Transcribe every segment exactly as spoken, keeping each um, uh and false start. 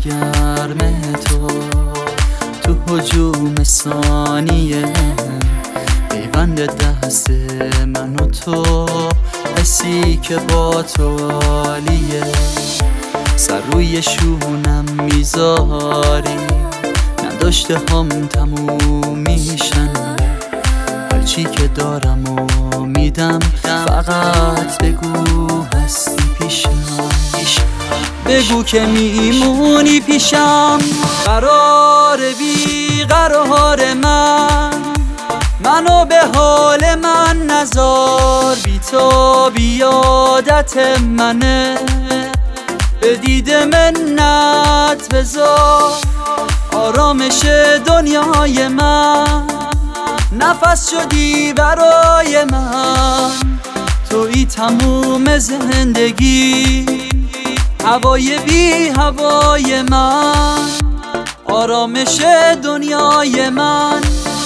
گرم تو تو هجوم ثانیه، پیوند دست من و تو، حسی که با تو عالیه. سر روی شونم میذاری، نداشته هم تموم میشن، هرچی که دارم و میدم، فقط بگو هستی پیش من. بگو که میمونی پیشم، قرار بی قرار من، منو به حال من نذار، بی تو بیادت منه، به دید منت بذار آرامش دنیای من، نفس شدی برای من، تویی تموم زندگی، هوای بی هوای من، آرامش دنیای من.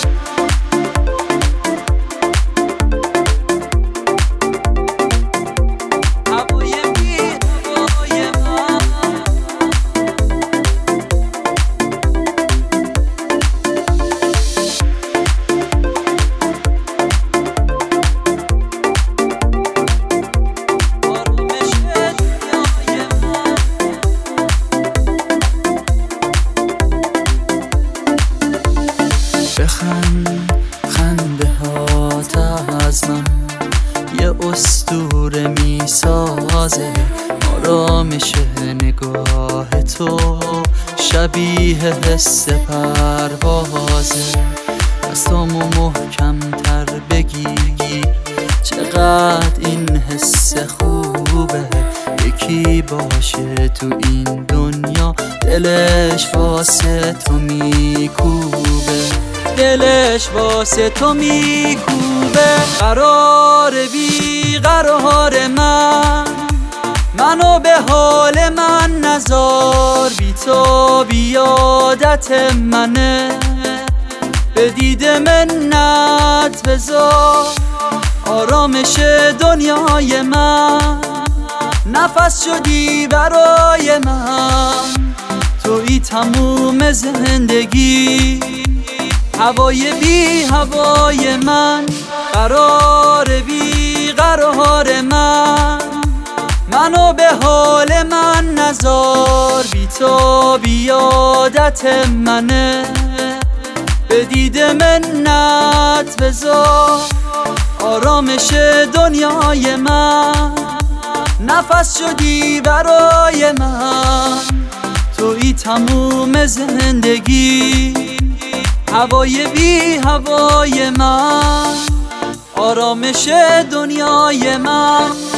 بخند خنده هات از من، یه اسطوره میسازه، آرامش نگاه تو شبیه حس پروازه. دستامو محکم تر بگیر، چقدر این حس خوبه، یکی باشه تو این دنیا، دلش واسه تو میکوبه، دلش واسه تو میکوبه. قرار بی قرار من، منو به حال من نذار، بی تو بیادت منه، به دید منت بذار آرامش دنیای من، نفس شدی برای من، تویی تموم زندگی، هوای بی هوای من، قرار بی قرار من، منو به حال من نذار، بی تو بیادت منه، به دید منت بذار آرامش دنیای من، نفس شدی برای من، تویی تموم زندگی، هوای بی هوای من، آرامش دنیای من.